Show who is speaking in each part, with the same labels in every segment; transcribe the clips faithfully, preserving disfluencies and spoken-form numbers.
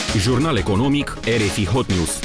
Speaker 1: Jurnal economic R F I Hot News.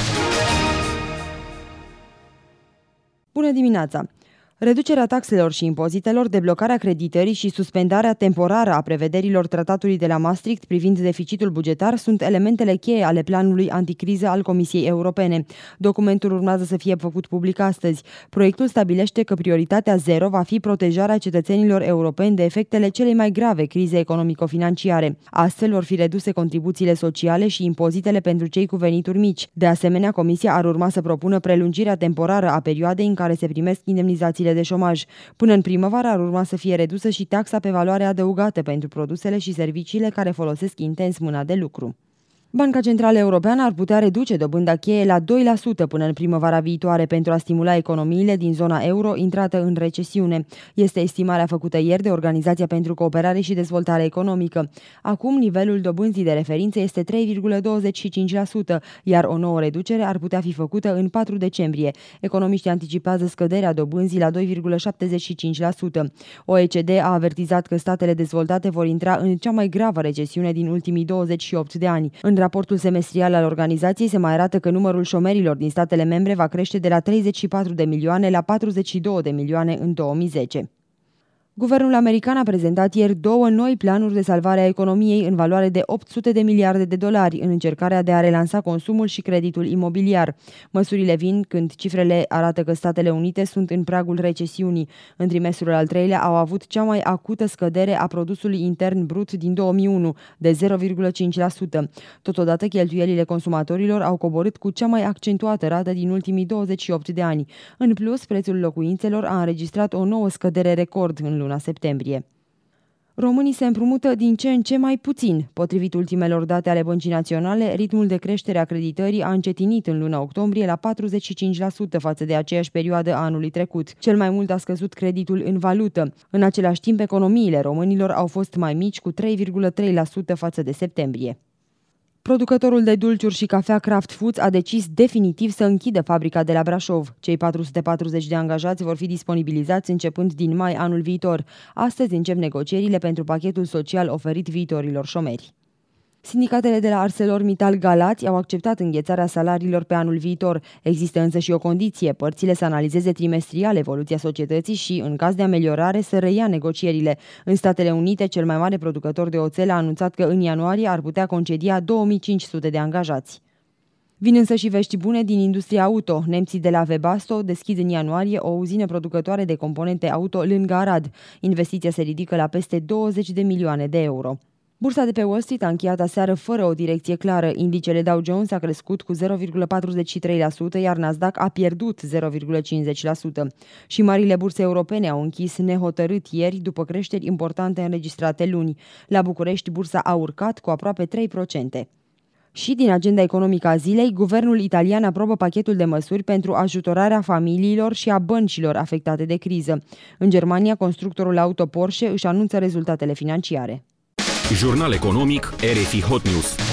Speaker 2: Bună dimineața! Reducerea taxelor și impozitelor, deblocarea creditării și suspendarea temporară a prevederilor tratatului de la Maastricht privind deficitul bugetar sunt elementele cheie ale planului anticriză al Comisiei Europene. Documentul urmează să fie făcut public astăzi. Proiectul stabilește că prioritatea zero va fi protejarea cetățenilor europeni de efectele cele mai grave crize economico-financiare. Astfel vor fi reduse contribuțiile sociale și impozitele pentru cei cu venituri mici. De asemenea, Comisia ar urma să propună prelungirea temporară a perioadei în care se primesc indemnizații de șomaj. Până în primăvară ar urma să fie redusă și taxa pe valoare adăugată pentru produsele și serviciile care folosesc intens mâna de lucru. Banca Centrală Europeană ar putea reduce dobânda cheie la doi la sută până în primăvara viitoare pentru a stimula economiile din zona euro intrată în recesiune. Este estimarea făcută ieri de Organizația pentru Cooperare și Dezvoltare Economică. Acum, nivelul dobânzii de referință este trei virgulă douăzeci și cinci la sută, iar o nouă reducere ar putea fi făcută în patru decembrie. Economiștii anticipează scăderea dobânzii la doi virgulă șaptezeci și cinci la sută. O E C D a avertizat că statele dezvoltate vor intra în cea mai gravă recesiune din ultimii douăzeci și opt de ani. În raportul semestrial al organizației se mai arată că numărul șomerilor din statele membre va crește de la treizeci și patru de milioane la patruzeci și două de milioane în două mii zece. Guvernul american a prezentat ieri două noi planuri de salvare a economiei în valoare de opt sute de miliarde de dolari în încercarea de a relansa consumul și creditul imobiliar. Măsurile vin când cifrele arată că Statele Unite sunt în pragul recesiunii. În trimestrul al treilea au avut cea mai acută scădere a produsului intern brut din două mii unu, de zero virgulă cinci la sută. Totodată, cheltuielile consumatorilor au coborât cu cea mai accentuată rată din ultimii douăzeci și opt de ani. În plus, prețul locuințelor a înregistrat o nouă scădere record în luna septembrie. Românii se împrumută din ce în ce mai puțin. Potrivit ultimelor date ale Băncii Naționale, ritmul de creștere a creditării a încetinit în luna octombrie la patruzeci și cinci la sută față de aceeași perioadă a anului trecut. Cel mai mult a scăzut creditul în valută. În același timp, economiile românilor au fost mai mici, cu trei virgulă trei la sută față de septembrie. Producătorul de dulciuri și cafea Kraft Foods a decis definitiv să închidă fabrica de la Brașov. Cei patru sute patruzeci de angajați vor fi disponibilizați începând din mai anul viitor. Astăzi încep negocierile pentru pachetul social oferit viitorilor șomeri. Sindicatele de la ArcelorMittal Galați au acceptat înghețarea salariilor pe anul viitor. Există însă și o condiție: părțile să analizeze trimestrial evoluția societății și, în caz de ameliorare, să reia negocierile. În Statele Unite, cel mai mare producător de oțel a anunțat că în ianuarie ar putea concedia două mii cinci sute de angajați. Vin însă și vești bune din industria auto. Nemții de la Webasto deschid în ianuarie o uzină producătoare de componente auto lângă Arad. Investiția se ridică la peste douăzeci de milioane de euro. Bursa de pe Wall Street a încheiat aseară fără o direcție clară. Indicele Dow Jones a crescut cu zero virgulă patruzeci și trei la sută, iar Nasdaq a pierdut zero virgulă cincizeci la sută. Și marile burse europene au închis nehotărât ieri, după creșteri importante înregistrate luni. La București, bursa a urcat cu aproape trei la sută. Și din agenda economică a zilei, guvernul italian aprobă pachetul de măsuri pentru ajutorarea familiilor și a băncilor afectate de criză. În Germania, constructorul auto Porsche își anunță rezultatele financiare.
Speaker 1: Jurnal economic R F I Hot News.